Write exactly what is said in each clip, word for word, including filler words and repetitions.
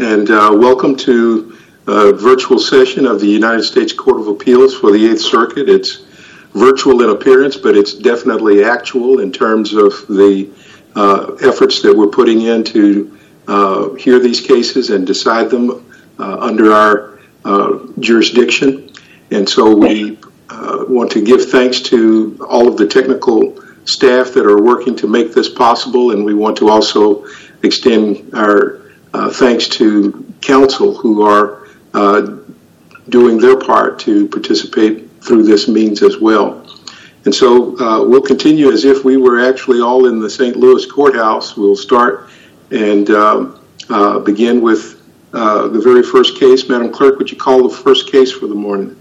and uh, welcome to a virtual session of the United States Court of Appeals for the Eighth Circuit. It's virtual in appearance, but it's definitely actual in terms of the uh, efforts that we're putting in to uh, hear these cases and decide them uh, under our uh, jurisdiction. And so we uh, want to give thanks to all of the technical staff that are working to make this possible, and we want to also extend our uh, thanks to counsel who are uh, doing their part to participate through this means as well. And so uh, we'll continue as if we were actually all in the Saint Louis courthouse. We'll start and uh, uh, begin with uh, the very first case. Madam Clerk, would you call the first case for the morning?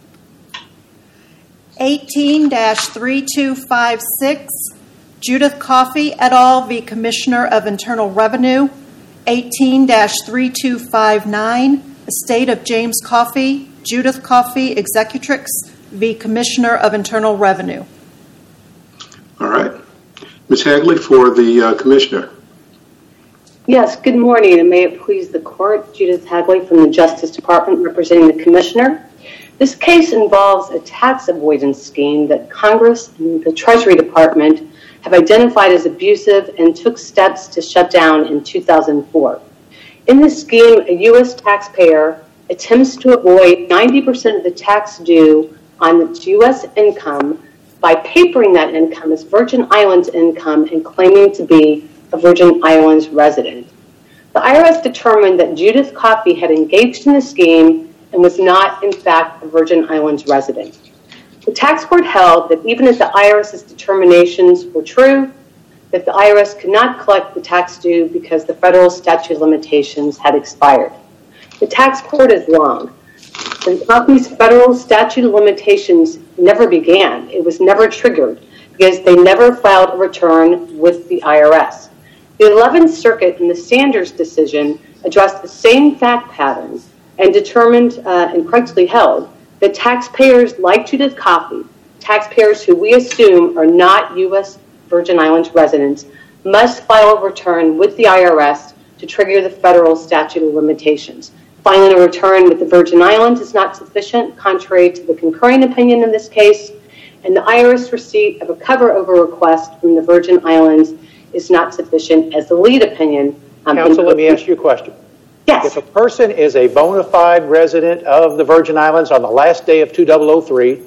eighteen dash three two five six, Judith Coffey et al. v. Commissioner of Internal Revenue. eighteen dash three two five nine, Estate of James Coffey, Judith Coffey, Executrix v. Commissioner of Internal Revenue. All right. Miz Hagley for the uh, Commissioner. Yes, good morning, and may it please the Court. Judith Hagley from the Justice Department representing the Commissioner. This case involves a tax avoidance scheme that Congress and the Treasury Department have identified as abusive and took steps to shut down in two thousand four. In this scheme, a U S taxpayer attempts to avoid ninety percent of the tax due on its U S income by papering that income as Virgin Islands income and claiming to be a Virgin Islands resident. The I R S determined that Judith Coffey had engaged in the scheme and was not, in fact, a Virgin Islands resident. The tax court held that even if the IRS's determinations were true, that the I R S could not collect the tax due because the federal statute of limitations had expired. The tax court is wrong. The Coffey's federal statute of limitations never began. It was never triggered because they never filed a return with the I R S. The eleventh Circuit in the Sanders decision addressed the same fact pattern and determined uh, and correctly held that taxpayers like Judith Coffey, taxpayers who we assume are not U S Virgin Islands residents, must file a return with the I R S to trigger the federal statute of limitations. Filing a return with the Virgin Islands is not sufficient, contrary to the concurring opinion in this case, and the I R S receipt of a cover-over request from the Virgin Islands is not sufficient as the lead opinion. Um, Counsel, let me ask you a question. Yes. If a person is a bona fide resident of the Virgin Islands on the last day of two thousand three,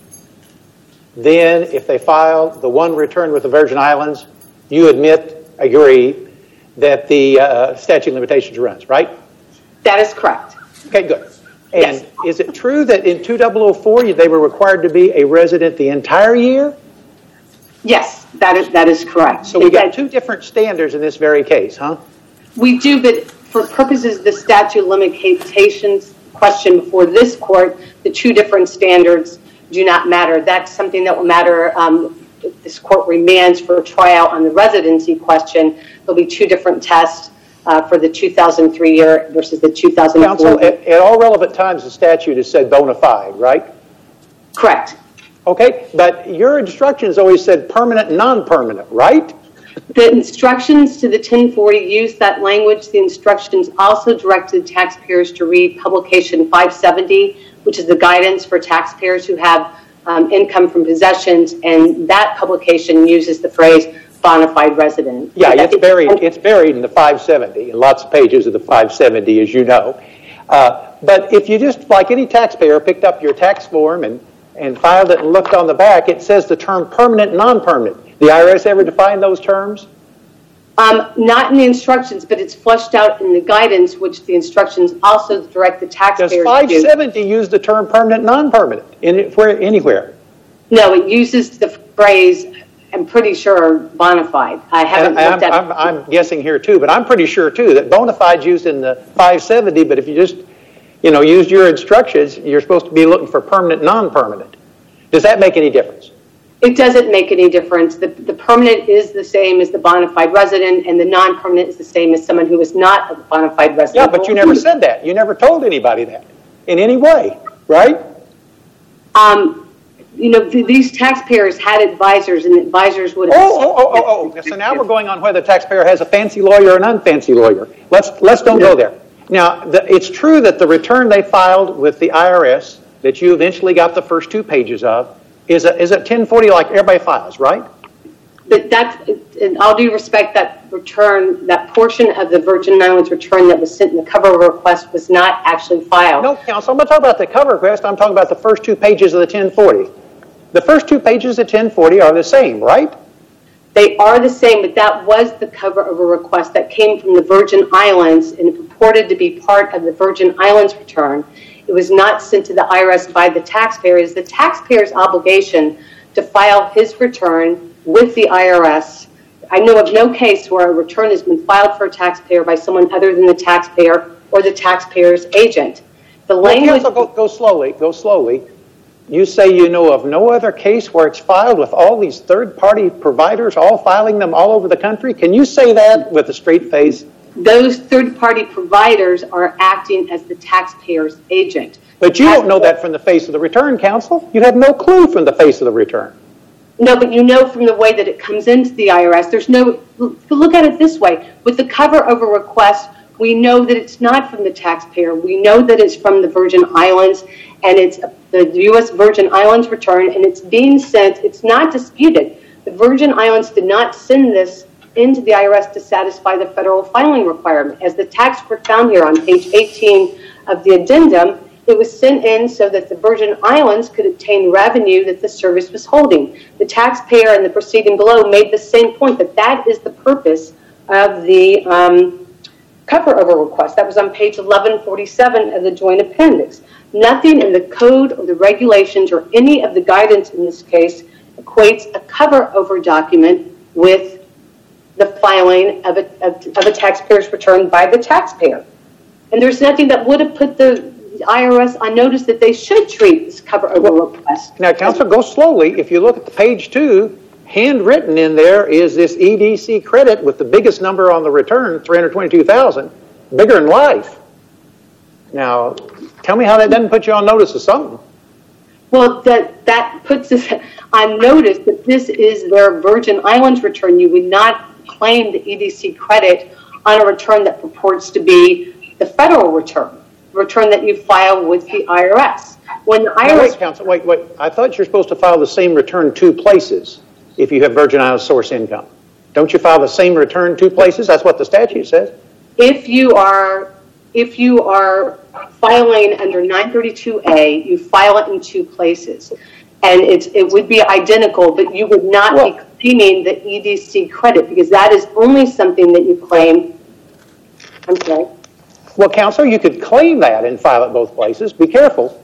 then if they file the one return with the Virgin Islands, you admit, agree, that the uh, statute of limitations runs, right? That is correct. Okay, good. And yes. Is it true that in two thousand four they were required to be a resident the entire year? Yes, that is that is correct. So we got two different standards in this very case, huh? We do, but for purposes of the statute of limitations question before this court, the two different standards do not matter. That's something that will matter um, if this court remands for a tryout on the residency question. There'll be two different tests uh, for the two thousand three year versus the two thousand four. Counsel, at, at all relevant times the statute has said bona fide, right? Correct. Okay, but your instructions always said permanent, non-permanent, right? The instructions to the ten forty use that language. The instructions also directed taxpayers to read publication five seventy, which is the guidance for taxpayers who have um, income from possessions, and that publication uses the phrase bona fide resident. Yeah, it's buried, it's buried in the five seventy, in lots of pages of the five seventy, as you know. Uh, but if you just, like any taxpayer, picked up your tax form and, and filed it and looked on the back, it says the term permanent, non-permanent. The I R S ever define those terms? Um, not in the instructions, but it's fleshed out in the guidance, which the instructions also direct the taxpayers to. Does five seventy use the term permanent, non-permanent in where, anywhere? No, it uses the phrase, I'm pretty sure, bona fide. I haven't and looked I'm, at I'm, I'm guessing here too, but I'm pretty sure too that bona fide's used in the five seventy, but if you just, you know, used your instructions, you're supposed to be looking for permanent, non-permanent. Does that make any difference? It doesn't make any difference. The, the permanent is the same as the bona fide resident, and the non-permanent is the same as someone who is not a bona fide resident. Yeah, but you never said that. You never told anybody that in any way, right? Um, you know, th- these taxpayers had advisors, and advisors would have... Oh, oh, oh, oh, oh. So now we're going on whether the taxpayer has a fancy lawyer or an unfancy lawyer. Let's let's don't go there. Now, the, it's true that the return they filed with the I R S that you eventually got the first two pages of is a, is a ten forty like everybody files, right? But that's, in all due respect, that return, that portion of the Virgin Islands return that was sent in the cover request was not actually filed. No, counsel, I'm not talking about the cover request. I'm talking about the first two pages of the ten forty. The first two pages of ten forty are the same, right? They are the same, but that was the cover of a request that came from the Virgin Islands and purported to be part of the Virgin Islands return. It was not sent to the I R S by the taxpayer. It is the taxpayer's obligation to file his return with the I R S. I know of no case where a return has been filed for a taxpayer by someone other than the taxpayer or the taxpayer's agent. The language... Well, go, go slowly, go slowly. You say you know of no other case where it's filed with all these third-party providers all filing them all over the country? Can you say that with a straight face? Those third-party providers are acting as the taxpayer's agent. But you don't know that from the face of the return, counsel. You have no clue from the face of the return. No, but you know from the way that it comes into the I R S, there's no, look at it this way. With the cover of a request, we know that it's not from the taxpayer. We know that it's from the Virgin Islands, and it's the U S Virgin Islands return, and it's being sent. It's not disputed. The Virgin Islands did not send this into the I R S to satisfy the federal filing requirement. As the tax court found here on page eighteen of the addendum, it was sent in so that the Virgin Islands could obtain revenue that the service was holding. The taxpayer in the proceeding below made the same point, that that is the purpose of the um, cover of a request. That was on page eleven forty-seven of the joint appendix. Nothing in the code or the regulations or any of the guidance in this case equates a cover over document with the filing of a, of, of a taxpayer's return by the taxpayer. And there's nothing that would have put the I R S on notice that they should treat this cover over well, request. Now, counsel, go slowly. If you look at the page two, handwritten in there is this E D C credit with the biggest number on the return, three hundred twenty-two thousand dollars, bigger than life. Now, tell me how that doesn't put you on notice of something. Well, that, that puts us on notice that this is their Virgin Islands return. You would not claim the E D C credit on a return that purports to be the federal return. Return that you file with the I R S. When the I R S... Wait, counsel, wait, wait. I thought you're supposed to file the same return two places if you have Virgin Islands source income. Don't you file the same return two places? That's what the statute says. If you are, if you are filing under nine thirty-two A, you file it in two places. And it's, it would be identical, but you would not well, be claiming the E D C credit because that is only something that you claim. I'm sorry. Well, counsel, you could claim that and file it both places. Be careful.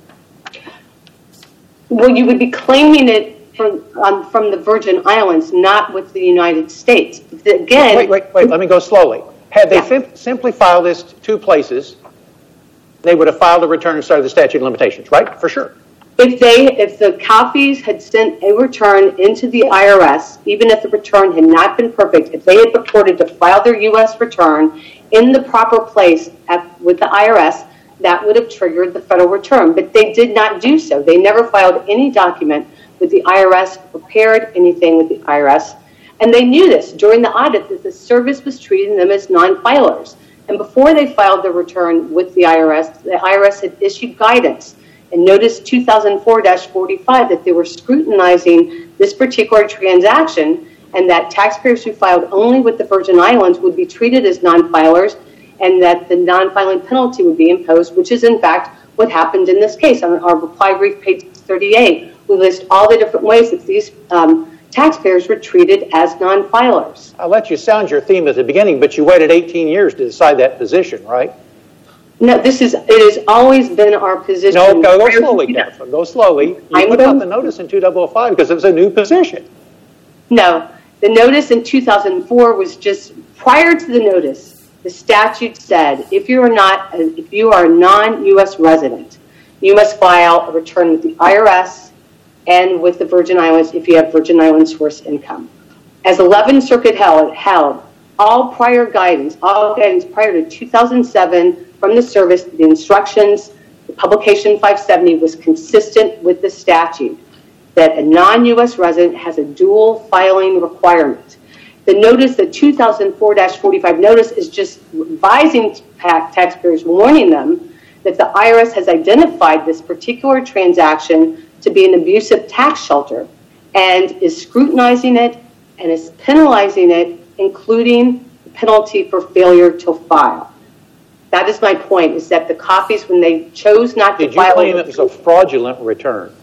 Well, you would be claiming it from um, from the Virgin Islands, not with the United States. Again, wait, wait, wait. Let me go slowly. Had they yeah. sim- simply filed this two places, they would have filed a return and started the statute of limitations, right? For sure. If they, if the CAFIs had sent a return into the I R S, even if the return had not been perfect, if they had purported to file their U S return in the proper place at, with the I R S, that would have triggered the federal return. But they did not do so. They never filed any document with the I R S, prepared anything with the I R S. And they knew this during the audit that the service was treating them as non-filers. And before they filed their return with the I R S, the I R S had issued guidance and Notice two thousand four dash forty-five that they were scrutinizing this particular transaction and that taxpayers who filed only with the Virgin Islands would be treated as non-filers and that the non-filing penalty would be imposed, which is in fact what happened in this case. On our reply brief, page thirty-eight, we list all the different ways that these um, taxpayers were treated as non-filers. I'll let you sound your theme at the beginning, but you waited eighteen years to decide that position, right? No, this is, it has always been our position. No, go, go slowly, Catherine. Go slowly. You I put out the notice in two thousand five because it was a new position. No, the notice in two thousand four was just prior to the notice. The statute said if you are not, if you are a non-U S resident, you must file a return with the I R S and with the Virgin Islands if you have Virgin Islands source income. As eleventh Circuit held, held all prior guidance, all guidance prior to two thousand seven from the service, the instructions, the publication five seventy was consistent with the statute that a non-U S resident has a dual filing requirement. The notice, the two thousand four dash forty-five notice, is just advising taxpayers, warning them that the I R S has identified this particular transaction to be an abusive tax shelter and is scrutinizing it and is penalizing it, including the penalty for failure to file. That is my point, is that the copies, when they chose not to Did you file... claim it was a fraudulent return?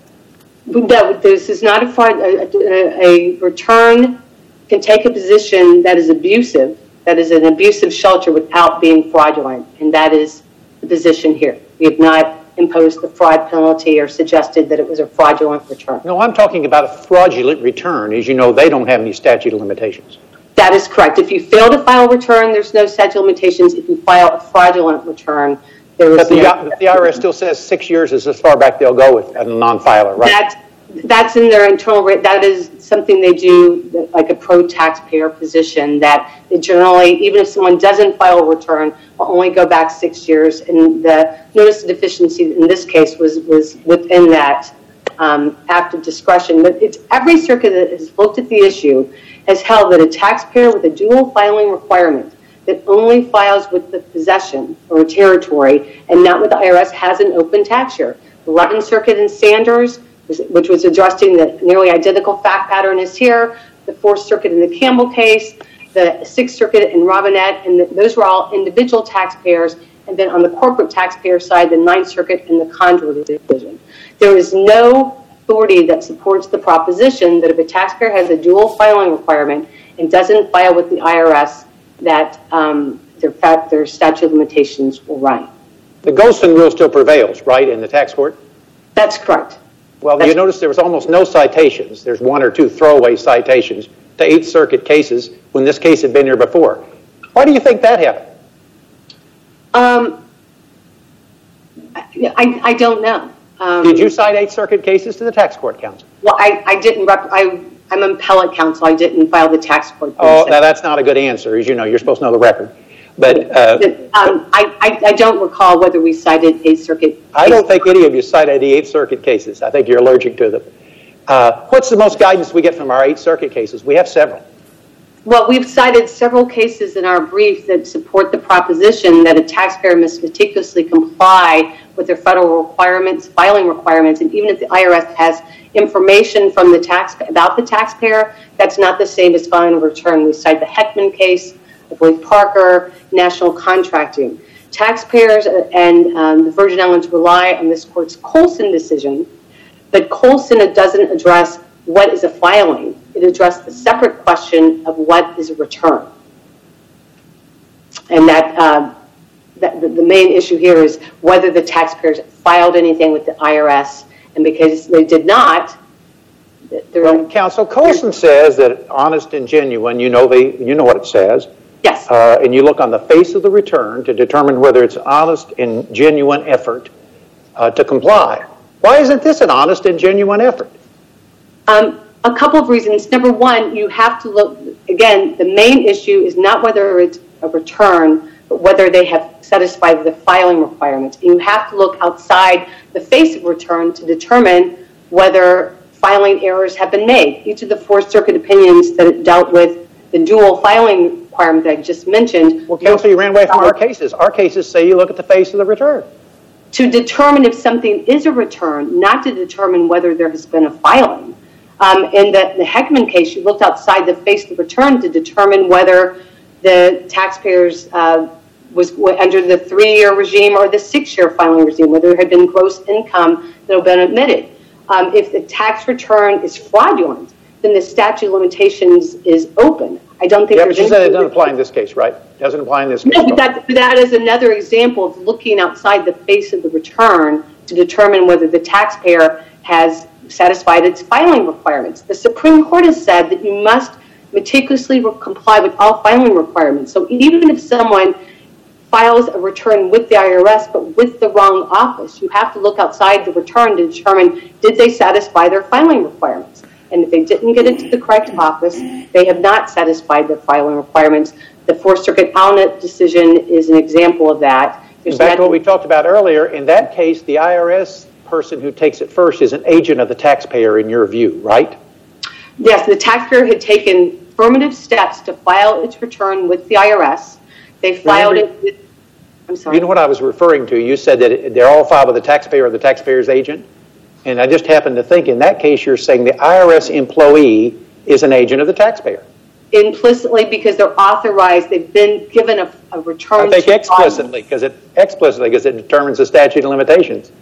No, this is not a fraud. A, a, a return can take a position that is abusive, that is an abusive shelter without being fraudulent, and that is the position here. We have not imposed the fraud penalty or suggested that it was a fraudulent return. No, I'm talking about a fraudulent return. As you know, they don't have any statute of limitations. That is correct. If you fail to file a return, there's no statute of limitations. If you file a fraudulent return, there is but the, no... the I R S still says six years is as far back they'll go with a non-filer, right? That's, that's in their internal rate. That is something they do, like a pro-taxpayer position, that they generally, even if someone doesn't file a return, will only go back six years. And the notice of deficiency in this case was, was within that um, act of discretion. But it's every circuit that has looked at the issue has held that a taxpayer with a dual filing requirement that only files with the possession or territory and not with the I R S has an open tax year. The eleventh Circuit in Sanders, which was addressing the nearly identical fact pattern as here, the fourth Circuit in the Campbell case, the sixth Circuit in Robinette, and the, those were all individual taxpayers. And then on the corporate taxpayer side, the ninth Circuit in the Condor decision. There is no authority that supports the proposition that if a taxpayer has a dual filing requirement and doesn't file with the I R S, that um, their, their statute of limitations will run. The Golston rule still prevails, right, in the tax court? That's correct. Well, That's you notice there was almost no citations. There's one or two throwaway citations to Eighth Circuit cases when this case had been here before. Why do you think that happened? Um, I, I don't know. Um, Did you cite Eighth Circuit cases to the tax court counsel? Well, I, I didn't. Rep- I, I'm an appellate counsel. I didn't file the tax court. Oh, now that's not a good answer. As you know, you're supposed to know the record. But uh, um, I, I, I don't recall whether we cited Eighth Circuit cases. I don't think any of you cited the Eighth Circuit cases. I think you're allergic to them. Uh, what's the most guidance we get from our Eighth Circuit cases? We have several. Well, we've cited several cases in our brief that support the proposition that a taxpayer must meticulously comply with their federal requirements, filing requirements, and even if the I R S has information from the tax about the taxpayer, that's not the same as filing a return. We cite the Heckman case, I believe Parker, National Contracting. Taxpayers and um, the Virgin Islands rely on this court's Colson decision, but Colson doesn't address what is a filing. It addressed the separate question of what is a return. And that, uh, that the, the main issue here is whether the taxpayers filed anything with the I R S, and because they did not, well, Counsel, Colson says that honest and genuine, you know, they, you know what it says. Yes. Uh, and you look on the face of the return to determine whether it's honest and genuine effort uh, to comply. Why isn't this an honest and genuine effort? Um, a couple of reasons. Number one, you have to look, again, the main issue is not whether it's a return, but whether they have satisfied the filing requirements. And you have to look outside the face of return to determine whether filing errors have been made. Each of the Fourth Circuit opinions that dealt with the dual filing requirement that I just mentioned. Well, Counsel, you ran away from our cases. Our cases say you look at the face of the return. To determine if something is a return, not to determine whether there has been a filing. Um, in the, the Heckman case, you looked outside the face of the return to determine whether the taxpayers uh, was under the three-year regime or the six-year filing regime, whether there had been gross income that had been admitted. Um, if the tax return is fraudulent, then the statute of limitations is open. I don't think yeah, there's but you said it doesn't apply in this case, right? It doesn't apply in this case. No, but that, but that is another example of looking outside the face of the return to determine whether the taxpayer has satisfied its filing requirements. The Supreme Court has said that you must meticulously comply with all filing requirements. So even if someone files a return with the I R S but with the wrong office, you have to look outside the return to determine did they satisfy their filing requirements. And if they didn't get into the correct office, they have not satisfied their filing requirements. The Fourth Circuit Alnet decision is an example of that. There's back to what we talked about earlier. In that case, the I R S person who takes it first is an agent of the taxpayer in your view, right? Yes, the taxpayer had taken affirmative steps to file its return with the I R S. They filed Remember, it with, I'm sorry. You know what I was referring to? You said that they're all filed with the taxpayer or the taxpayer's agent. And I just happened to think in that case, you're saying the I R S employee is an agent of the taxpayer. Implicitly, because they're authorized, they've been given a, a return. I think explicitly, because it explicitly because it determines the statute of limitations.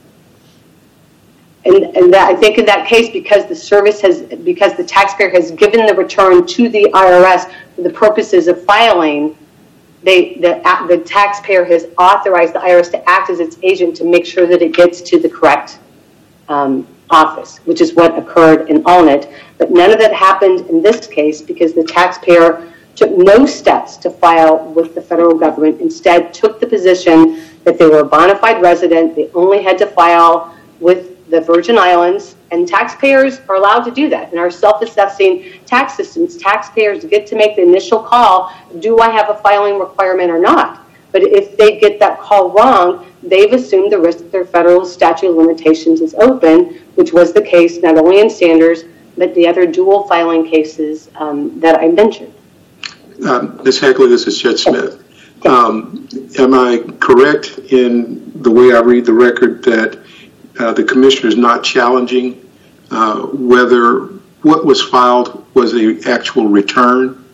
And, and that, I think in that case, because the service has, because the taxpayer has given the return to the I R S for the purposes of filing, they the the taxpayer has authorized the I R S to act as its agent to make sure that it gets to the correct um, office, which is what occurred in Allnet. But none of that happened in this case because the taxpayer took no steps to file with the federal government. Instead, took the position that they were a bona fide resident. They only had to file with the Virgin Islands, and taxpayers are allowed to do that. In our self-assessing tax systems, taxpayers get to make the initial call, do I have a filing requirement or not? But if they get that call wrong, they've assumed the risk that their federal statute of limitations is open, which was the case not only in Sanders, but the other dual filing cases um, that I mentioned. Um, Miz Hackley, this is Chet Smith. Um, am I correct in the way I read the record that uh, the commissioner is not challenging uh, whether what was filed was the actual return?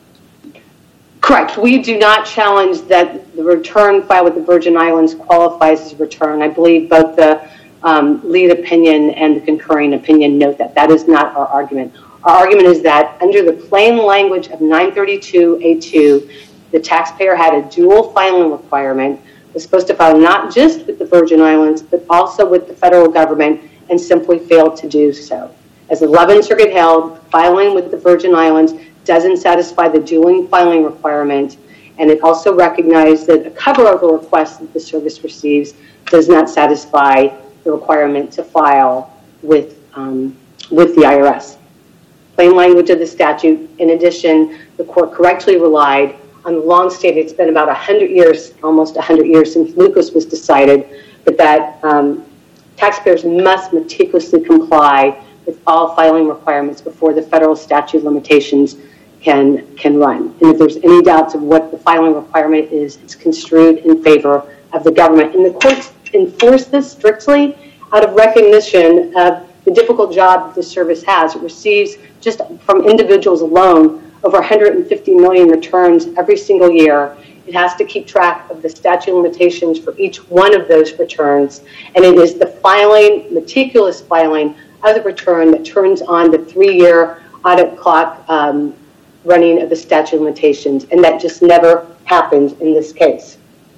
Correct. We do not challenge that the return filed with the Virgin Islands qualifies as a return. I believe both the um, lead opinion and the concurring opinion note that. That is not our argument. Our argument is that under the plain language of nine thirty-two A two, the taxpayer had a dual filing requirement, was supposed to file not just with the Virgin Islands, but also with the federal government, and simply failed to do so. As the eleventh Circuit held, filing with the Virgin Islands doesn't satisfy the dual filing requirement, and it also recognized that a cover-over request that the service receives does not satisfy the requirement to file with, um, with the I R S. Plain language of the statute. In addition, the court correctly relied on the long stated, it's been about one hundred years, almost one hundred years since Lucas was decided, but that um, taxpayers must meticulously comply with all filing requirements before the federal statute of limitations can, can run. And if there's any doubts of what the filing requirement is, it's construed in favor of the government. And the courts enforce this strictly out of recognition of the difficult job that the service has. It receives, just from individuals alone, over one hundred fifty million returns every single year. It has to keep track of the statute of limitations for each one of those returns. And it is the filing, meticulous filing of the return that turns on the three-year audit clock um, running of the statute of limitations. And that just never happened in this case.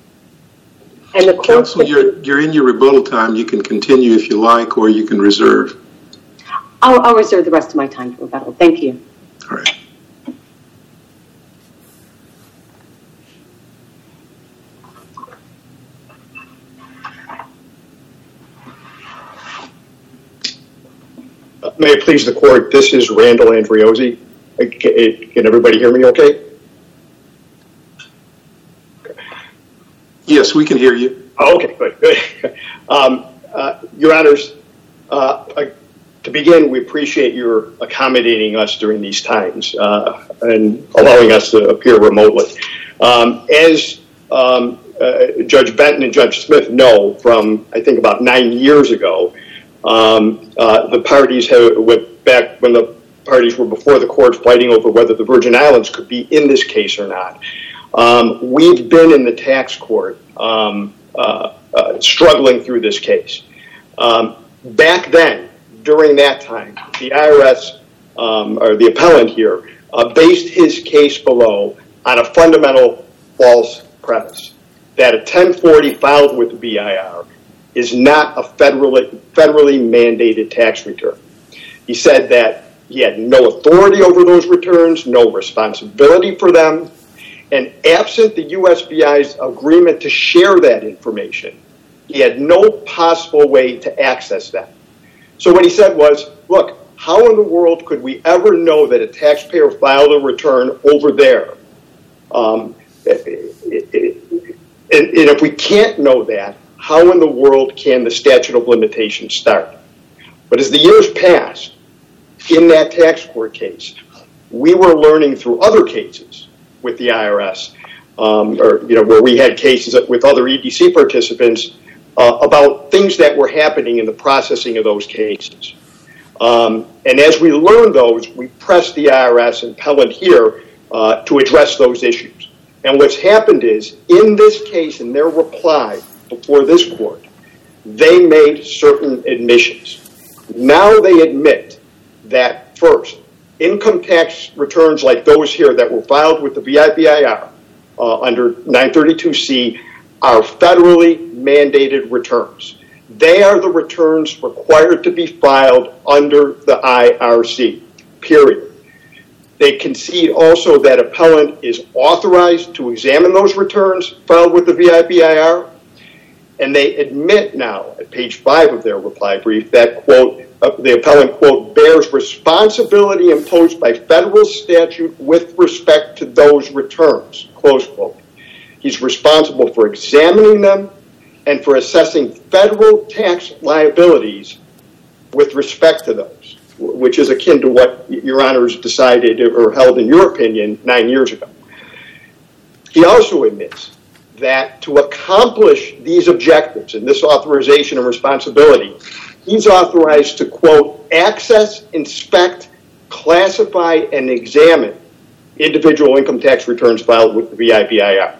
And the Counsel, you're, you're in your rebuttal time. You can continue if you like, or you can reserve. I'll, I'll reserve the rest of my time for rebuttal. Thank you. All right. May it please the court, this is Randall Andriozzi. Can everybody hear me okay? okay. Yes, we can hear you. Oh, okay, good, good. Um, uh, Your Honors, uh, to begin, we appreciate your accommodating us during these times uh, and allowing us to appear remotely. Um, as um, uh, Judge Benton and Judge Smith know from, I think, about nine years ago, Um, uh, the parties have, went back when the parties were before the court fighting over whether the Virgin Islands could be in this case or not. Um, we've been in the tax court um, uh, uh, struggling through this case. Um, back then, during that time, the I R S, um, or the appellant here, uh, based his case below on a fundamental false premise that a ten forty filed with the B I R is not a federally, federally mandated tax return. He said that he had no authority over those returns, no responsibility for them, and absent the U S B I's agreement to share that information, he had no possible way to access that. So what he said was, look, how in the world could we ever know that a taxpayer filed a return over there? Um, and if we can't know that, how in the world can the statute of limitations start? But as the years passed, in that tax court case, we were learning through other cases with the I R S, um, or you know, where we had cases with other E D C participants uh, about things that were happening in the processing of those cases. Um, and as we learned those, we pressed the I R S and Pellant here uh, to address those issues. And what's happened is, in this case, in their reply before this court, they made certain admissions. Now they admit that, first, income tax returns like those here that were filed with the V I B I R uh, under nine thirty-two C are federally mandated returns. They are the returns required to be filed under the I R C, period. They concede also that appellant is authorized to examine those returns filed with the V I B I R, and they admit now, at page five of their reply brief, that, quote, uh, the appellant, quote, bears responsibility imposed by federal statute with respect to those returns, close quote. He's responsible for examining them and for assessing federal tax liabilities with respect to those, which is akin to what your honors decided or held in your opinion nine years ago. He also admits that to accomplish these objectives and this authorization and responsibility, he's authorized to, quote, access, inspect, classify, and examine individual income tax returns filed with the V I B I R.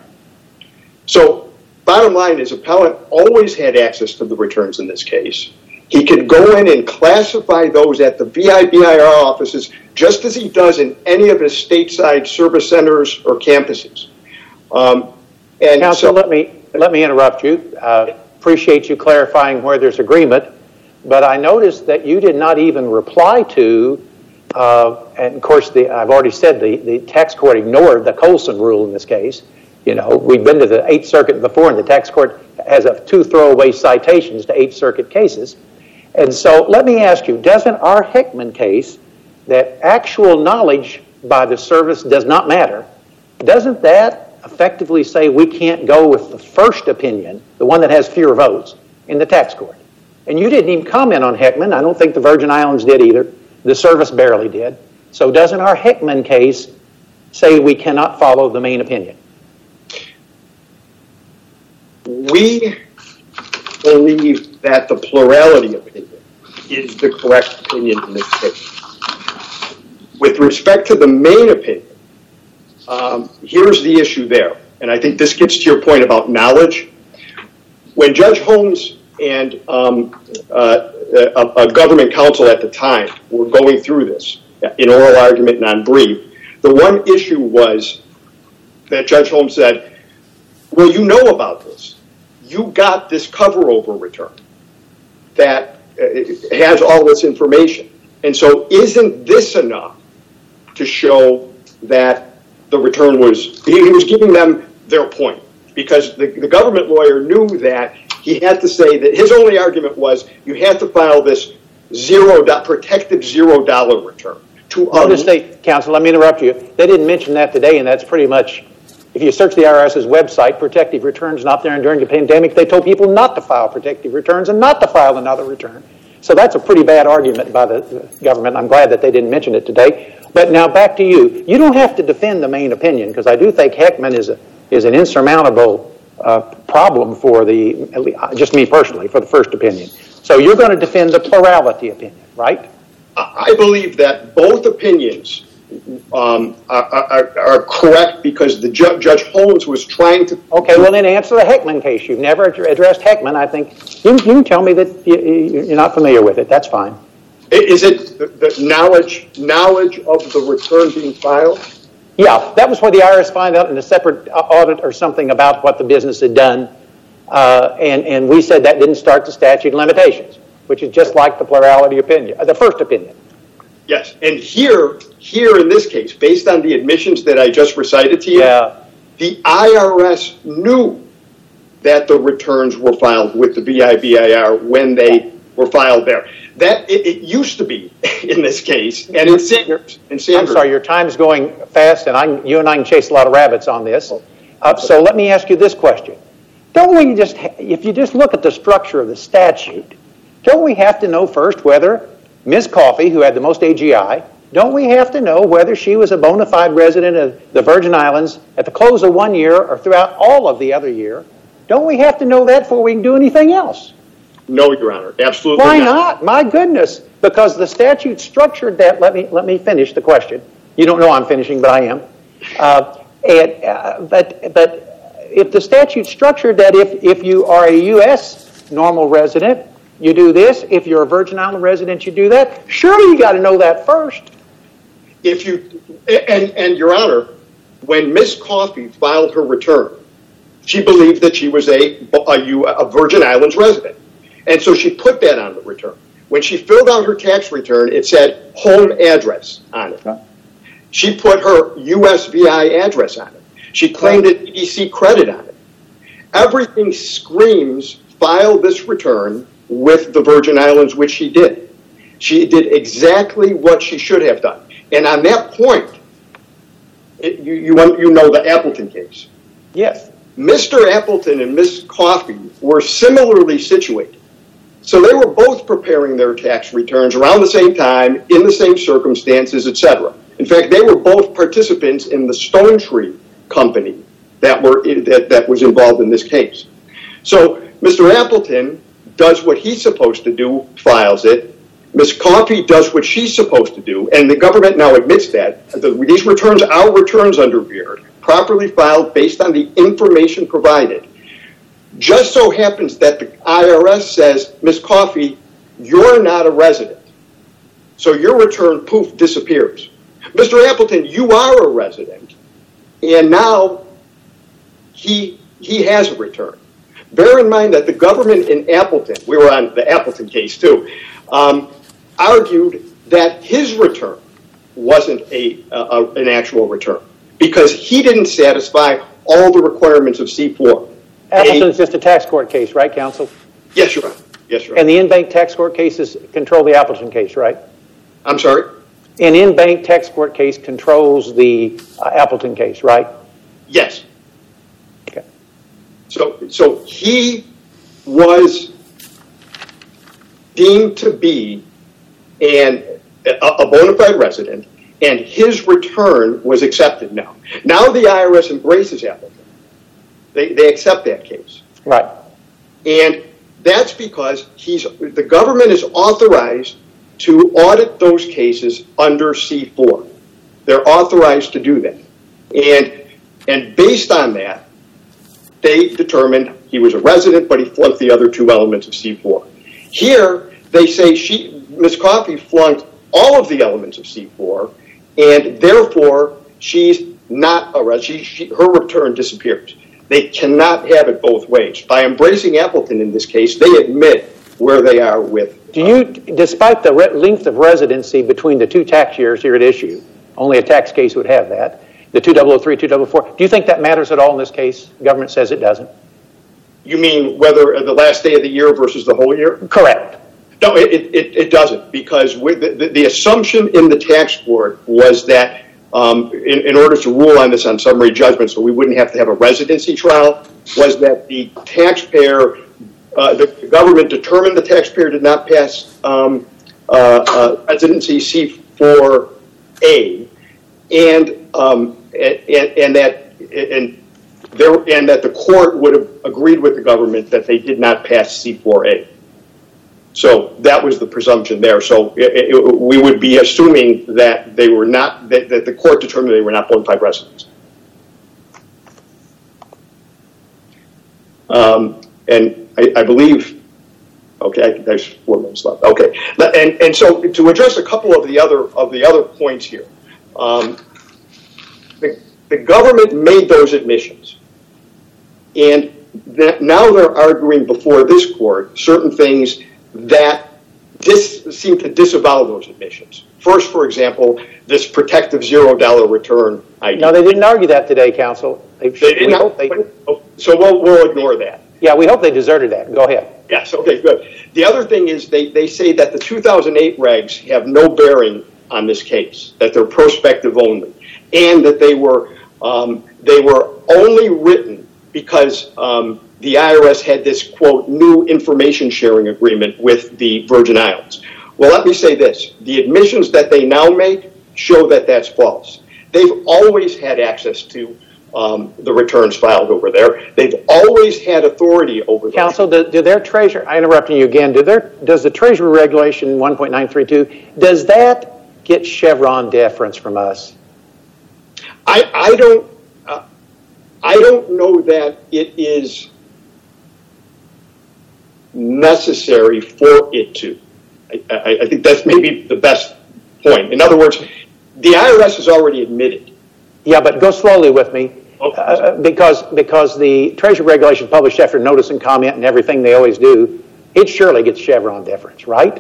So, bottom line is, appellant always had access to the returns in this case. He could go in and classify those at the V I B I R offices just as he does in any of his stateside service centers or campuses. Um, and Counsel, so, let me let me interrupt you. Uh, appreciate you clarifying where there's agreement, but I noticed that you did not even reply to, uh, and of course, the, I've already said the, the tax court ignored the Colson rule in this case. You know, we've been to the Eighth Circuit before, and the tax court has a two throwaway citations to Eighth Circuit cases. And so let me ask you, doesn't our Hickman case, that actual knowledge by the service does not matter, doesn't that effectively say we can't go with the first opinion, the one that has fewer votes, in the tax court? And you didn't even comment on Hickman. I don't think the Virgin Islands did either. The service barely did. So doesn't our Hickman case say we cannot follow the main opinion? We believe that the plurality opinion is the correct opinion in this case. With respect to the main opinion, um, here's the issue there, and I think this gets to your point about knowledge. When Judge Holmes and um, uh, a, a government counsel at the time were going through this in oral argument and on brief, the one issue was that Judge Holmes said, well, you know about this. You got this cover-over return that has all this information. And so isn't this enough to show that the return was, he was giving them their point? Because the, the government lawyer knew that he had to say that his only argument was you had to file this zero, protective zero dollar return. To I'll just say, counsel, let me interrupt you. They didn't mention that today, and that's pretty much, if you search the I R S's website, protective returns not there, and during the pandemic, they told people not to file protective returns and not to file another return. So that's a pretty bad argument by the government. I'm glad that they didn't mention it today. But now back to you. You don't have to defend the main opinion, because I do think Hickman is a, is an insurmountable uh, problem for the, just me personally, for the first opinion. So you're going to defend the plurality opinion, right? I believe that both opinions um, are, are, are correct, because the ju- Judge Holmes was trying to... Okay, well then answer the Hickman case. You've never addressed Hickman. I think you, you can tell me that you, you're not familiar with it. That's fine. Is it the, the knowledge knowledge of the return being filed? Yeah, that was where the I R S found out in a separate audit or something about what the business had done. Uh, and, and we said that didn't start the statute of limitations, which is just like the plurality opinion, uh, the first opinion. Yes, and here, here in this case, based on the admissions that I just recited to you, yeah. the I R S knew that the returns were filed with the V I B I R when they were filed there. That it, it used to be in this case, and in Sanders. In Sanders. I'm sorry, your time's going fast, and I, you and I can chase a lot of rabbits on this. Uh, so let me ask you this question. Don't we just, if you just look at the structure of the statute, don't we have to know first whether Miz Coffey, who had the most A G I, don't we have to know whether she was a bona fide resident of the Virgin Islands at the close of one year or throughout all of the other year? Don't we have to know that before we can do anything else? No, Your Honor, absolutely Why not. not? My goodness, because the statute structured that. Let me let me finish the question. You don't know I'm finishing, but I am. Uh, and uh, but but if the statute structured that, if if you are a U S normal resident, you do this. If you're a Virgin Island resident, you do that. Surely you got to know that first. If you and and Your Honor, when Miss Coffey filed her return, she believed that she was a a, a Virgin Islands resident. And so she put that on the return. When she filled out her tax return, it said home address on it. She put her U S V I address on it. She claimed an E D C credit on it. Everything screams file this return with the Virgin Islands, which she did. She did exactly what she should have done. And on that point, it, you, you, you know the Appleton case. Yes. Mister Appleton and Miss Coffey were similarly situated. So they were both preparing their tax returns around the same time, in the same circumstances, et cetera. In fact, they were both participants in the Stone Tree company that were that, that was involved in this case. So Mister Appleton does what he's supposed to do, files it. Miss Coffey does what she's supposed to do, and the government now admits that. These returns are returns under V E R D, properly filed based on the information provided. Just so happens that the I R S says, Miss Coffey, you're not a resident. So your return, poof, disappears. Mister Appleton, you are a resident, and now he he has a return. Bear in mind that the government in Appleton, we were on the Appleton case too, um, argued that his return wasn't a, a an actual return because he didn't satisfy all the requirements of C four. Appleton's just a tax court case, right, counsel? Yes, Your Honor. Yes, Your Honor. And the in-bank tax court cases control the Appleton case, right? I'm sorry? An in-bank tax court case controls the uh, Appleton case, right? Yes. Okay. So, so he was deemed to be an, a, a bona fide resident, and his return was accepted now. Now the I R S embraces Appleton. They, they accept that case. Right. And that's because he's the government is authorized to audit those cases under C four. They're authorized to do that. And, and based on that, they determined he was a resident, but he flunked the other two elements of C four. Here, they say she, Miz Coffey flunked all of the elements of C four, and therefore, she's not a resident. She, she, her return disappears. They cannot have it both ways. By embracing Appleton in this case, they admit where they are with. Do you, despite the re- length of residency between the two tax years here at issue, only a tax case would have that, the two thousand three, two thousand four, do you think that matters at all in this case? The government says it doesn't. You mean whether the last day of the year versus the whole year? Correct. No, it, it, it doesn't, because with the, the, the assumption in the tax court was that Um, in, in order to rule on this on summary judgment, so we wouldn't have to have a residency trial, was that the taxpayer, uh, the government determined the taxpayer did not pass um, uh, uh, residency C four A, and um, and, and that and there and that the court would have agreed with the government that they did not pass C four A. So that was the presumption there. So it, it, we would be assuming that they were not, that, that the court determined they were not bona fide residents. Um, and I, I believe, okay, there's four minutes left. Okay, and and so to address a couple of the other of the other points here, um, the the government made those admissions, and that now they're arguing before this court certain things that dis, seem to disavow those admissions. First, for example, this protective zero dollar return idea. No, they didn't argue that today, counsel. They, they did not. They, so we'll, we'll ignore that. Yeah, we hope they deserted that. Go ahead. Yes, okay, good. The other thing is they, they say that the two thousand eight regs have no bearing on this case, that they're prospective only, and that they were um, they were only written because um, the I R S had this, quote, new information sharing agreement with the Virgin Islands. Well, let me say this. The admissions that they now make show that that's false. They've always had access to um, the returns filed over there. They've always had authority over there. Counsel, do, do their treasurer, I'm interrupting you again, do their, does the Treasury Regulation one point nine three two, does that get Chevron deference from us? I, I don't uh, I don't know that it is necessary for it to. I, I, I think that's maybe the best point. In other words, the I R S has already admitted. Yeah, but go slowly with me. Okay. Uh, because because the Treasury Regulation published after notice and comment and everything they always do, it surely gets Chevron deference, right?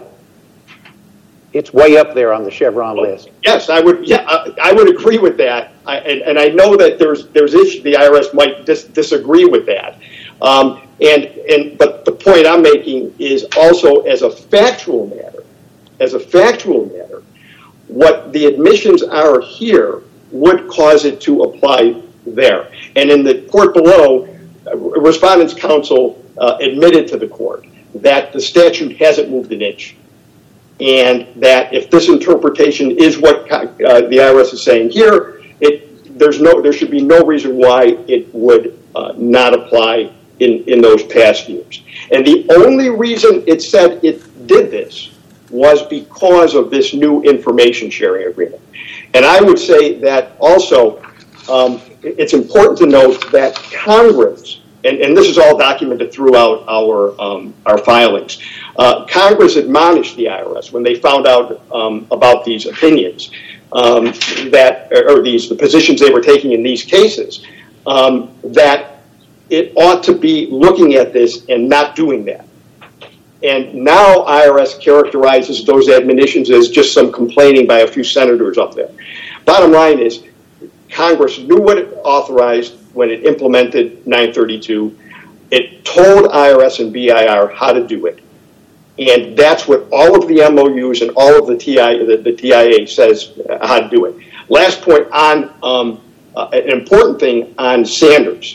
It's way up there on the Chevron well, list. Yes, I would. Yeah, I, I would agree with that. I, and, and I know that there's there's issue. The I R S might dis- disagree with that. Um, and and but the point I'm making is also as a factual matter, as a factual matter, what the admissions are here would cause it to apply there. And in the court below, uh, Respondents' Counsel uh, admitted to the court that the statute hasn't moved an inch. And that if this interpretation is what uh, the I R S is saying here, it there's no there should be no reason why it would uh, not apply in, in those past years. And the only reason it said it did this was because of this new information sharing agreement. And I would say that also um, it's important to note that Congress, and, and this is all documented throughout our um, our filings, uh, Congress admonished the I R S when they found out um, about these opinions, um, that or these the positions they were taking in these cases, um, that it ought to be looking at this and not doing that. And now I R S characterizes those admonitions as just some complaining by a few senators up there. Bottom line is, Congress knew what it authorized when it implemented nine thirty-two. It told I R S and B I R how to do it. And that's what all of the M O Us and all of the, T I, the, the T I A says how to do it. Last point on um, uh, an important thing on Sanders.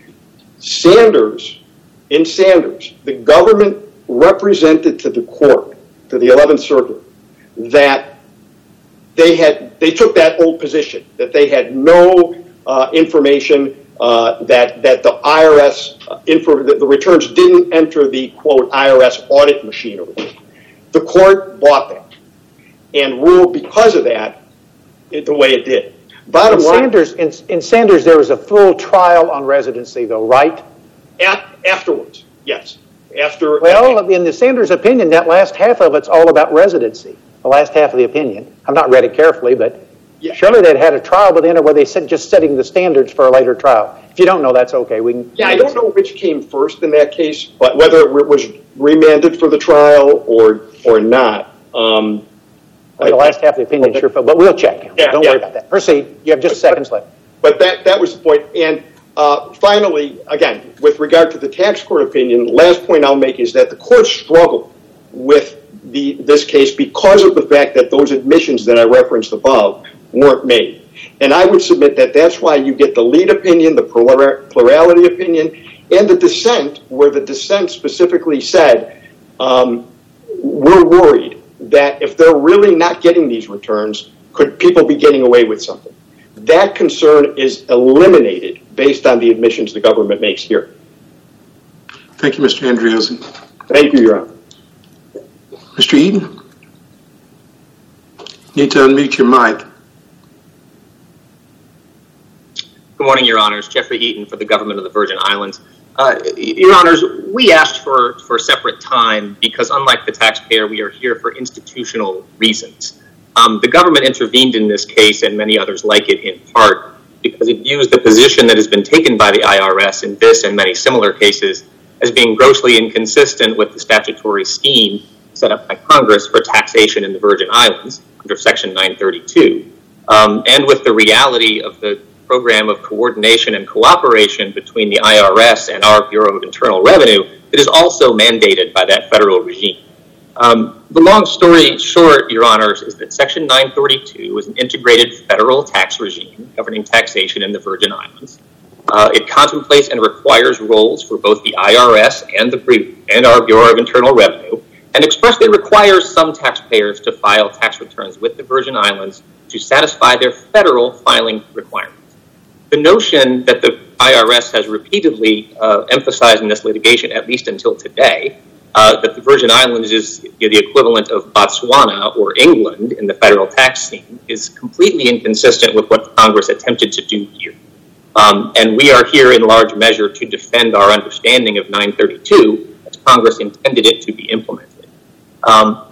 Sanders, in Sanders, the government represented to the court, to the eleventh Circuit, that they had they took that old position, that they had no uh, information, uh, that that the I R S uh, info, the, the returns didn't enter the quote I R S audit machinery. The court bought that and ruled because of that it, the way it did. Bottom in line, Sanders, in, in Sanders, there was a full trial on residency, though, right? At, afterwards, yes. After well, in the Sanders opinion, that last half of it's all about residency. The last half of the opinion. I've not read it carefully, but yeah. Surely they'd had a trial by then, or were they just setting the standards for a later trial? If you don't know, that's okay. We can. Yeah, I don't know which came first in that case, but whether it was remanded for the trial or or not. Um, well, the last half of the opinion, sure, but we'll check. Yeah, don't yeah. worry about that. Proceed. You have just but, seconds left. But that that was the point. And uh, finally, again, with regard to the tax court opinion, last point I'll make is that the court struggled with the this case because of the fact that those admissions that I referenced above weren't made. And I would submit that that's why you get the lead opinion, the plurality opinion, and the dissent, where the dissent specifically said, um, we're worried that if they're really not getting these returns, could people be getting away with something? That concern is eliminated based on the admissions the government makes here. Thank you, Mister Andriozzi. Thank you, Your Honor. Mister Eaton, you need to unmute your mic. Good morning, Your Honors. Jeffrey Eaton for the Government of the Virgin Islands. Uh, Your Honors, we asked for, for separate time because, unlike the taxpayer, we are here for institutional reasons. Um, the government intervened in this case and many others like it in part because it views the position that has been taken by the I R S in this and many similar cases as being grossly inconsistent with the statutory scheme set up by Congress for taxation in the Virgin Islands under Section nine thirty-two, um, and with the reality of the program of coordination and cooperation between the I R S and our Bureau of Internal Revenue that is also mandated by that federal regime. Um, the long story short, Your Honors, is that Section nine thirty-two is an integrated federal tax regime governing taxation in the Virgin Islands. Uh, it contemplates and requires roles for both the I R S and the and our Bureau of Internal Revenue, and expressly requires some taxpayers to file tax returns with the Virgin Islands to satisfy their federal filing requirements. The notion that the I R S has repeatedly uh, emphasized in this litigation, at least until today, uh, that the Virgin Islands is you know, the equivalent of Botswana or England in the federal tax scene is completely inconsistent with what Congress attempted to do here. Um, and we are here in large measure to defend our understanding of nine thirty-two as Congress intended it to be implemented. Um,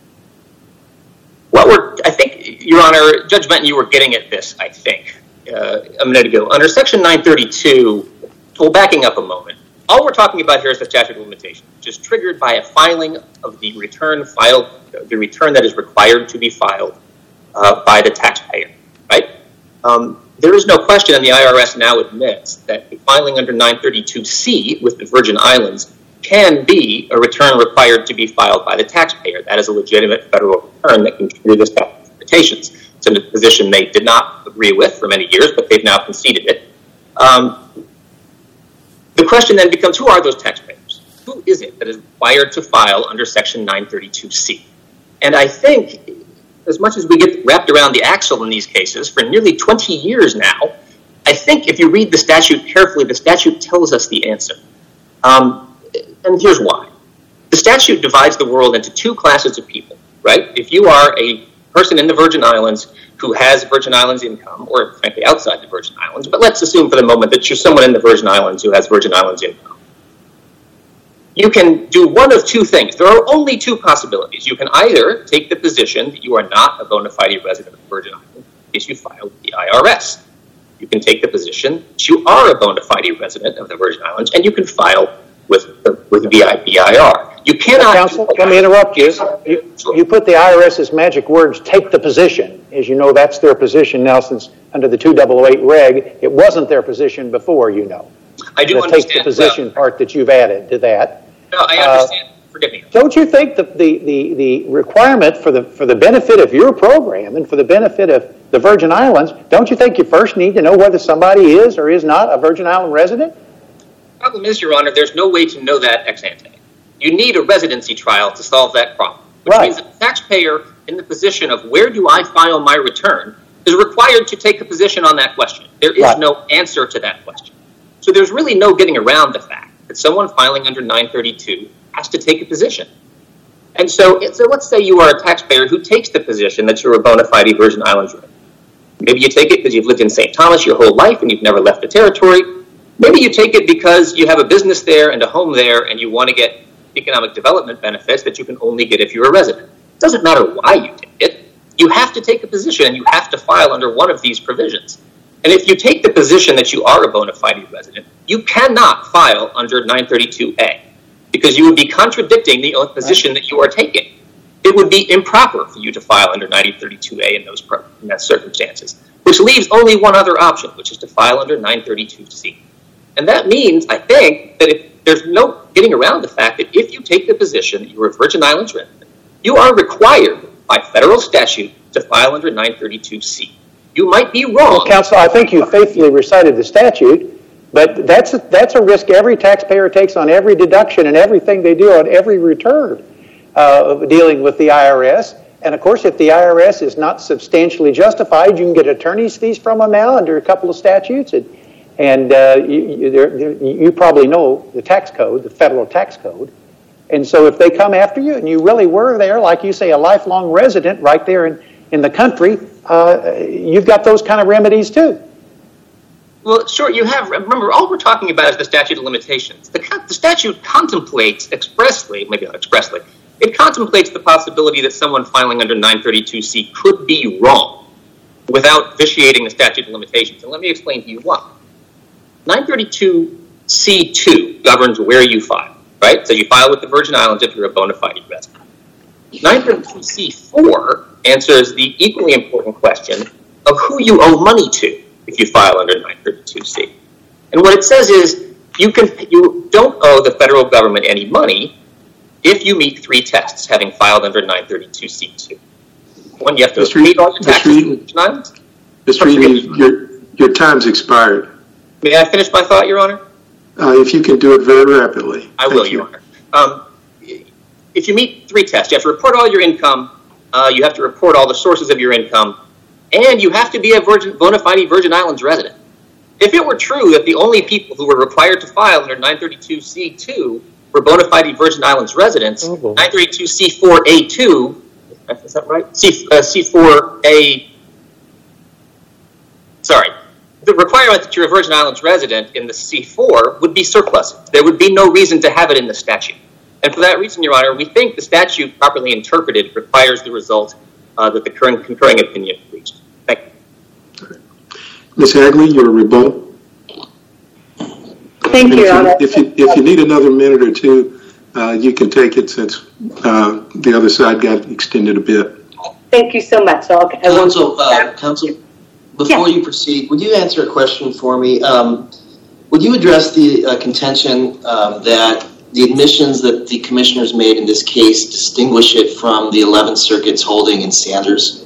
what we're, I think, Your Honor, Judge Benton, you were getting at this, I think, uh, a minute ago. Under Section nine thirty-two, well, backing up a moment, all we're talking about here is the statute of limitations, which is triggered by a filing of the return filed, the return that is required to be filed uh, by the taxpayer, right? Um, There is no question, and the I R S now admits, that filing under nine thirty-two C with the Virgin Islands can be a return required to be filed by the taxpayer. That is a legitimate federal return that can trigger the statute of limitations. It's a position they did not agree with for many years, but they've now conceded it. Um, the question then becomes, who are those taxpayers? Who is it that is required to file under Section nine thirty-two C? And I think, as much as we get wrapped around the axle in these cases for nearly twenty years now, I think if you read the statute carefully, the statute tells us the answer. Um, and here's why. The statute divides the world into two classes of people, right? If you are a person in the Virgin Islands who has Virgin Islands income, or frankly outside the Virgin Islands, but let's assume for the moment that you're someone in the Virgin Islands who has Virgin Islands income. You can do one of two things. There are only two possibilities. You can either take the position that you are not a bona fide resident of the Virgin Islands in case you file with the I R S. You can take the position that you are a bona fide resident of the Virgin Islands, and you can file with the, with the I R. You cannot... Counsel, let me interrupt you. You, you put the I R S's magic words, take the position. As you know, that's their position now since under the two thousand eight reg, it wasn't their position before, you know. I do the understand. Take the position well, part that you've added to that. No, I understand. Uh, Forgive me. Don't you think the, the, the, the requirement for the, for the benefit of your program and for the benefit of the Virgin Islands, don't you think you first need to know whether somebody is or is not a Virgin Island resident? The problem is, Your Honor, there's no way to know that ex ante. You need a residency trial to solve that problem, which right. means that the taxpayer in the position of where do I file my return is required to take a position on that question. There is right. no answer to that question. So there's really no getting around the fact that someone filing under nine thirty-two has to take a position. And so, so let's say you are a taxpayer who takes the position that you're a bona fide Virgin Islands resident. Maybe you take it because you've lived in Saint Thomas your whole life and you've never left the territory. Maybe you take it because you have a business there and a home there and you want to get economic development benefits that you can only get if you're a resident. It doesn't matter why you take it. You have to take a position and you have to file under one of these provisions. And if you take the position that you are a bona fide resident, you cannot file under nine thirty-two A because you would be contradicting the position that you are taking. It would be improper for you to file under nine thirty-two A in those, in those circumstances, which leaves only one other option, which is to file under nine thirty-two C. And that means, I think, that if there's no getting around the fact that if you take the position that you're a Virgin Islands resident, you are required by federal statute to file under nine thirty-two C. You might be wrong. Well, Counsel, I think you faithfully recited the statute, but that's a, that's a risk every taxpayer takes on every deduction and everything they do on every return uh, dealing with the I R S. And, of course, if the I R S is not substantially justified, you can get attorney's fees from them now under a couple of statutes. And, and uh, you, you, there, you probably know the tax code, the federal tax code. And so if they come after you and you really were there, like you say, a lifelong resident right there in, in the country, uh, you've got those kind of remedies too. Well, sure, you have. Remember, all we're talking about is the statute of limitations. The, the statute contemplates expressly, maybe not expressly, it contemplates the possibility that someone filing under nine thirty-two C could be wrong without vitiating the statute of limitations. And let me explain to you why. nine thirty-two C two governs where you file, right? So you file with the Virgin Islands if you're a bona fide resident. nine thirty-two C four answers the equally important question of who you owe money to if you file under nine thirty-two C. And what it says is you can you don't owe the federal government any money if you meet three tests having filed under nine thirty-two C two. One, you have to Mister meet all your taxes Mister in the Virgin Islands. Mister Eaton, your, your time's expired. May I finish my thought, Your Honor? Uh, if you can do it very rapidly. I will, Your Honor. Um, if you meet three tests, you have to report all your income, uh, you have to report all the sources of your income, and you have to be a Virgin, bona fide Virgin Islands resident. If it were true that the only people who were required to file under nine thirty-two C two were bona fide Virgin Islands residents, oh, nine thirty-two C four A two, is that right? C, uh, C four A, sorry. The requirement that you're a Virgin Islands resident in the C four would be surplus. There would be no reason to have it in the statute. And for that reason, Your Honor, we think the statute properly interpreted requires the result uh, that the current concurring opinion reached. Thank you. Miz Hagley, your rebuttal. Thank you, Your Honor. If you, if you need another minute or two, uh, you can take it since uh, the other side got extended a bit. Thank you so much. So I Counsel, uh, Counsel, before yeah. you proceed, would you answer a question for me? Um, would you address the uh, contention um, that the admissions that the commissioners made in this case distinguish it from the eleventh Circuit's holding in Sanders?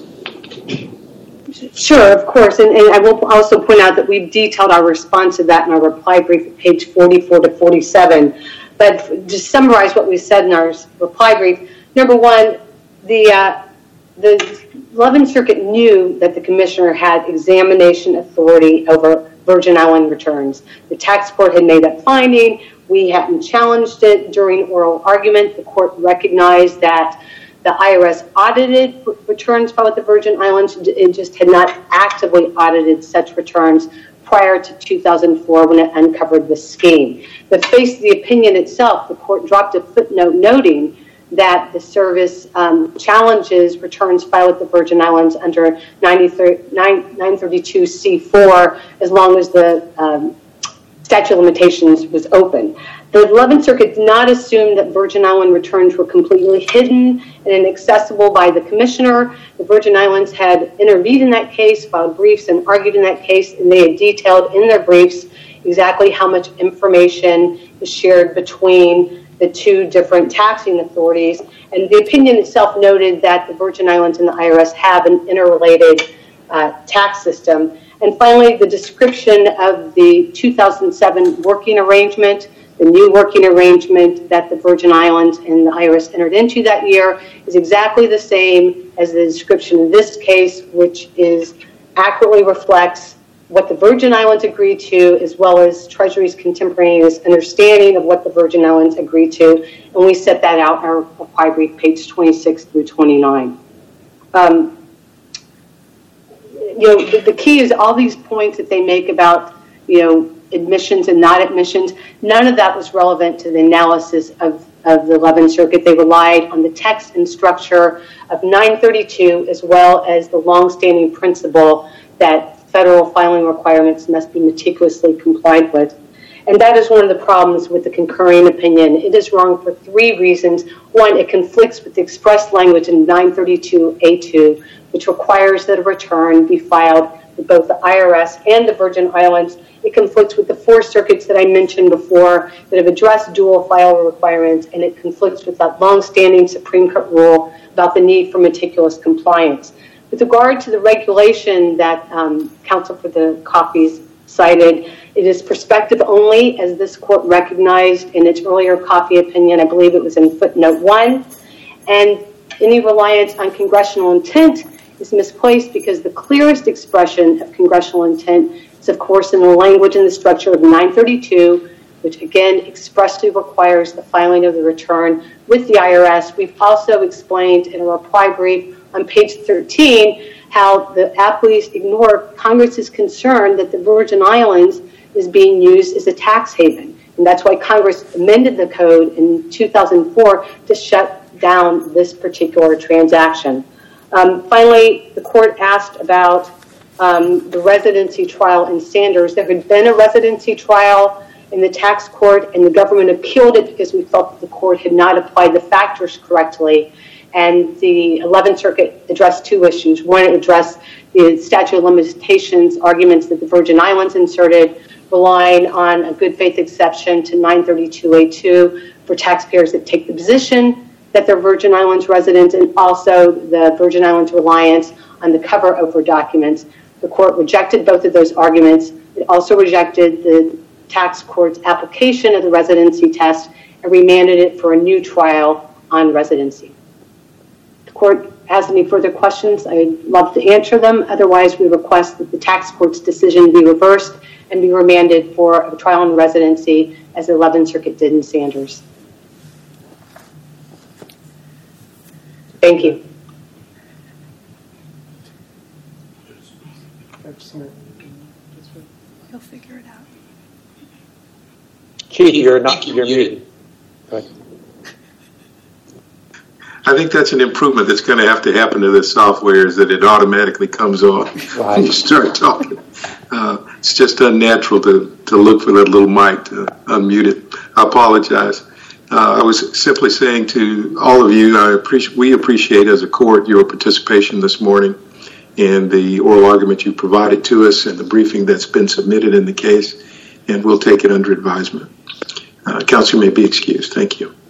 Sure, of course. And, and I will also point out that we've detailed our response to that in our reply brief at page forty-four to forty-seven. But to summarize what we said in our reply brief, number one, the uh, the eleventh Circuit knew that the commissioner had examination authority over Virgin Island returns. The tax court had made that finding. We hadn't challenged it during oral argument. The court recognized that the I R S audited returns filed with the Virgin Islands. It just had not actively audited such returns prior to two thousand four when it uncovered the scheme. The face of the opinion itself, the court dropped a footnote noting that the service um, challenges returns filed with the Virgin Islands under nine thirty-two C four as long as the um, statute of limitations was open. The eleventh Circuit did not assume that Virgin Island returns were completely hidden and inaccessible by the commissioner. The Virgin Islands had intervened in that case, filed briefs, and argued in that case, and they had detailed in their briefs exactly how much information is shared between the two different taxing authorities. And the opinion itself noted that the Virgin Islands and the I R S have an interrelated uh, tax system. And finally, the description of the two thousand seven working arrangement, the new working arrangement that the Virgin Islands and the I R S entered into that year is exactly the same as the description in this case, which is accurately reflects what the Virgin Islands agreed to, as well as Treasury's contemporaneous understanding of what the Virgin Islands agreed to. And we set that out in our reply brief, page twenty-six through twenty-nine. Um, you know, the, the key is all these points that they make about, you know, admissions and not admissions, none of that was relevant to the analysis of, of the eleventh Circuit. They relied on the text and structure of nine thirty-two, as well as the longstanding principle that federal filing requirements must be meticulously complied with. And that is one of the problems with the concurring opinion. It is wrong for three reasons. One, it conflicts with the express language in nine thirty-two A two, which requires that a return be filed with both the I R S and the Virgin Islands. It conflicts with the four circuits that I mentioned before that have addressed dual file requirements, and it conflicts with that longstanding Supreme Court rule about the need for meticulous compliance. With regard to the regulation that um, Counsel for the Coffees cited, it is prospective only, as this court recognized in its earlier Coffee opinion. I believe it was in footnote one. And any reliance on congressional intent is misplaced because the clearest expression of congressional intent is, of course, in the language and the structure of nine thirty-two, which again expressly requires the filing of the return with the I R S. We've also explained in a reply brief on page thirteen how the appellees ignore Congress's concern that the Virgin Islands is being used as a tax haven. And that's why Congress amended the code in two thousand four to shut down this particular transaction. Um, finally, the court asked about um, the residency trial in Sanders. There had been a residency trial in the tax court, and the government appealed it because we felt that the court had not applied the factors correctly. And the eleventh Circuit addressed two issues. One, it addressed the statute of limitations arguments that the Virgin Islands inserted, relying on a good faith exception to nine thirty-two A two for taxpayers that take the position that they're Virgin Islands residents, and also the Virgin Islands reliance on the cover over documents. The court rejected both of those arguments. It also rejected the tax court's application of the residency test and remanded it for a new trial on residency. court has any further questions, I'd love to answer them. Otherwise, we request that the tax court's decision be reversed and be remanded for a trial and residency as the eleventh Circuit did in Sanders. Thank you. He'll figure it out. Chief, you're not, you're muted. Go ahead. I think that's an improvement that's going to have to happen to this software, is that it automatically comes on Right. when you start talking. Uh, it's just unnatural to, to look for that little mic to unmute it. I apologize. Uh, I was simply saying to all of you, I appreciate, we appreciate as a court your participation this morning and the oral argument you provided to us and the briefing that's been submitted in the case, and we'll take it under advisement. Uh, Counsel may be excused. Thank you.